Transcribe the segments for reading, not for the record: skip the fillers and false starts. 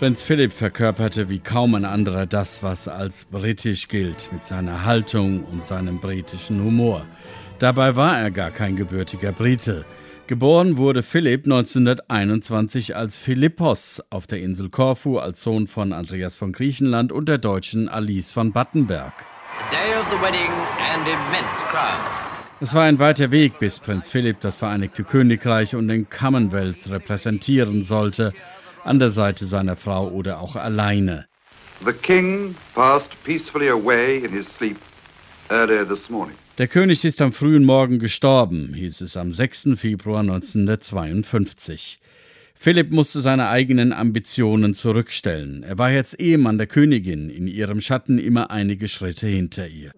Prinz Philipp verkörperte wie kaum ein anderer das, was als britisch gilt, mit seiner Haltung und seinem britischen Humor. Dabei war er gar kein gebürtiger Brite. Geboren wurde Philipp 1921 als Philippos auf der Insel Korfu als Sohn von Andreas von Griechenland und der Deutschen Alice von Battenberg. Es war ein weiter Weg, bis Prinz Philipp das Vereinigte Königreich und den Commonwealth repräsentieren sollte, an der Seite seiner Frau oder auch alleine. The king passed peacefully away in his sleep earlier this morning. Der König ist am frühen Morgen gestorben, hieß es am 6. Februar 1952. Philipp musste seine eigenen Ambitionen zurückstellen. Er war jetzt Ehemann der Königin, in ihrem Schatten immer einige Schritte hinter ihr.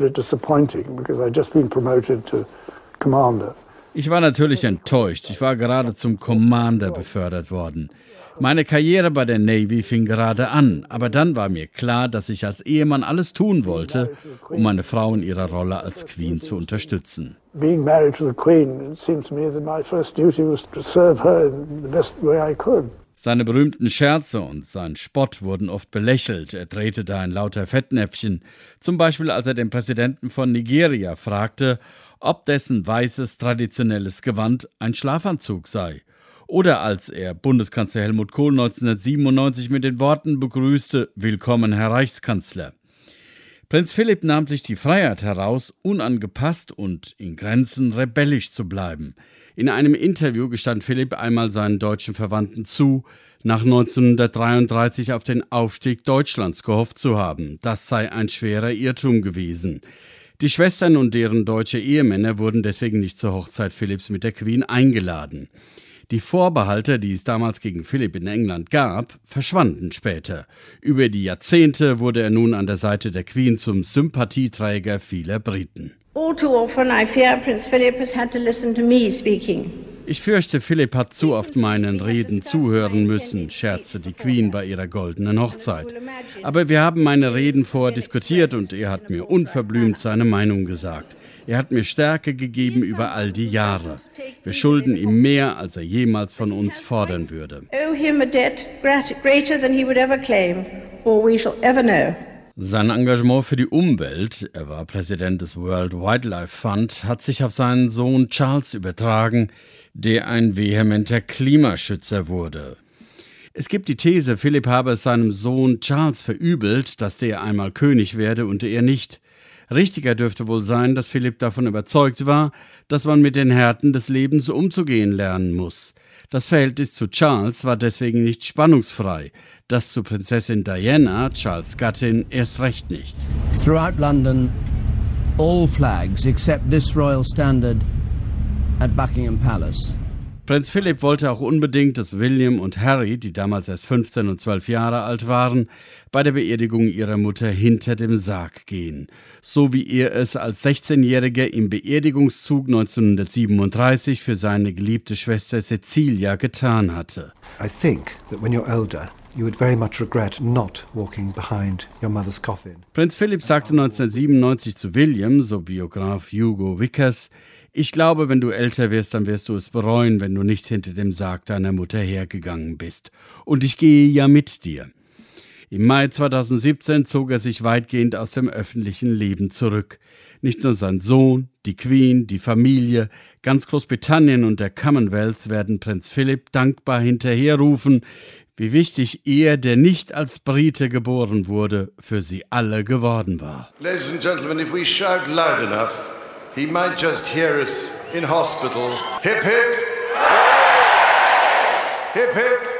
Ich war natürlich enttäuscht. Ich war gerade zum Commander befördert worden. Meine Karriere bei der Navy fing gerade an, aber dann war mir klar, dass ich als Ehemann alles tun wollte, um meine Frau in ihrer Rolle als Queen zu unterstützen. Seine berühmten Scherze und sein Spott wurden oft belächelt. Er drehte da ein lauter Fettnäpfchen. Zum Beispiel, als er den Präsidenten von Nigeria fragte, ob dessen weißes traditionelles Gewand ein Schlafanzug sei. Oder als er Bundeskanzler Helmut Kohl 1997 mit den Worten begrüßte, »Willkommen, Herr Reichskanzler«. Prinz Philipp nahm sich die Freiheit heraus, unangepasst und in Grenzen rebellisch zu bleiben. In einem Interview gestand Philipp einmal seinen deutschen Verwandten zu, nach 1933 auf den Aufstieg Deutschlands gehofft zu haben. Das sei ein schwerer Irrtum gewesen. Die Schwestern und deren deutsche Ehemänner wurden deswegen nicht zur Hochzeit Philipps mit der Queen eingeladen. Die Vorbehalte, die es damals gegen Philipp in England gab, verschwanden später. Über die Jahrzehnte wurde er nun an der Seite der Queen zum Sympathieträger vieler Briten. All too often I fear Prince Philip has had to listen to me speaking. Ich fürchte, Philipp hat zu oft meinen Reden zuhören müssen, scherzte die Queen bei ihrer goldenen Hochzeit. Aber wir haben meine Reden vorher diskutiert und er hat mir unverblümt seine Meinung gesagt. Er hat mir Stärke gegeben über all die Jahre. Wir schulden ihm mehr, als er jemals von uns fordern würde. Sein Engagement für die Umwelt, er war Präsident des World Wildlife Fund, hat sich auf seinen Sohn Charles übertragen, der ein vehementer Klimaschützer wurde. Es gibt die These, Philipp habe es seinem Sohn Charles verübelt, dass der einmal König werde und er nicht. Richtiger dürfte wohl sein, dass Philipp davon überzeugt war, dass man mit den Härten des Lebens umzugehen lernen muss. Das Verhältnis zu Charles war deswegen nicht spannungsfrei. Das zu Prinzessin Diana, Charles' Gattin, erst recht nicht. Throughout London, all flags except this royal standard at Buckingham Palace. Prinz Philipp wollte auch unbedingt, dass William und Harry, die damals erst 15 und 12 Jahre alt waren, bei der Beerdigung ihrer Mutter hinter dem Sarg gehen. So wie er es als 16-Jähriger im Beerdigungszug 1937 für seine geliebte Schwester Cecilia getan hatte. I think that when you're older, you would very much regret not walking behind your mother's coffin. Prinz Philipp sagte 1997 zu William, so Biograf Hugo Vickers, ich glaube, wenn du älter wirst, dann wirst du es bereuen, wenn du nicht hinter dem Sarg deiner Mutter hergegangen bist. Und ich gehe ja mit dir. Im Mai 2017 zog er sich weitgehend aus dem öffentlichen Leben zurück. Nicht nur sein Sohn, die Queen, die Familie, ganz Großbritannien und der Commonwealth werden Prinz Philipp dankbar hinterherrufen, wie wichtig er, der nicht als Brite geboren wurde, für sie alle geworden war. Ladies and gentlemen, if we shout loud enough, he might just hear us in hospital. Hip hip! Hip hip!